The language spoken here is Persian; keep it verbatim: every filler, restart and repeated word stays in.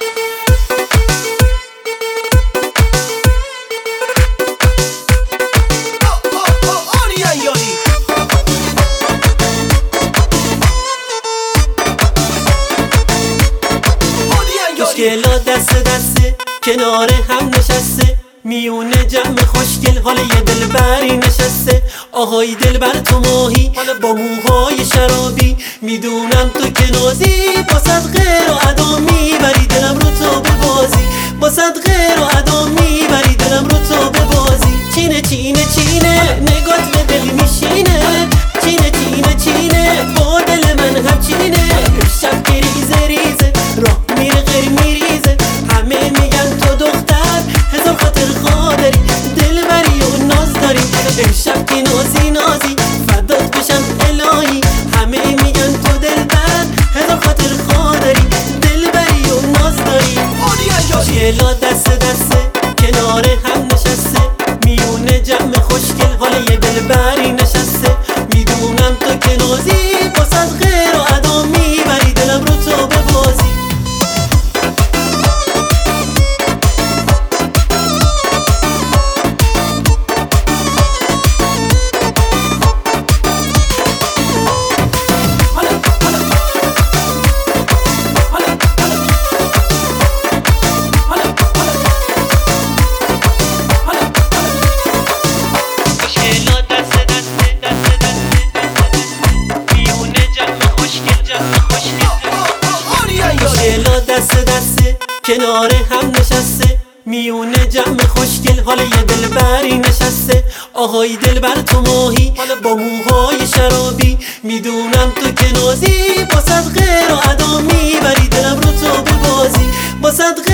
خوشگلا دست دسته کنار هم نشسته، میونه جمع خوشگل حال یه دلبری نشسته. آهای دلبر تو ماهی با موهای شرابی، میدونم تو که نازی، با صدقه رو ادا میبری دلم رو تو ببازی، با صدقه رو ادا میبری دلم رو تو ببازی. چینه چینه چینه نگات به دل میشینه، چینه چینه چینه با دل من هم چینه. شب که ریزه ریزه راه میره غیر میریزه، همه میگن تو دختر هزار خاطر خادری، دلبری و ناز داری. امشب که نازی نازی فدات بشم الهی، همه میگن تو دلبر هزار خاطر خادری، دلبری و ناز داری. خوشگلا دست دسته کنار هم نشسته، میونه جمع خوشگل حال یه دلبری نشسته. میدونم تو که نازی، با صدقه رو ادا میبری دلم رو تو ببازی. دست دسته کنار هم نشسته، میونه جمع خوشگل حال یه دلبری نشسته. آهای دلبر تو ماهی با موهای شرابی، میدونم تو که نازی، با صدقه رو ادا میبری دلم رو تو ببازی، با صدقه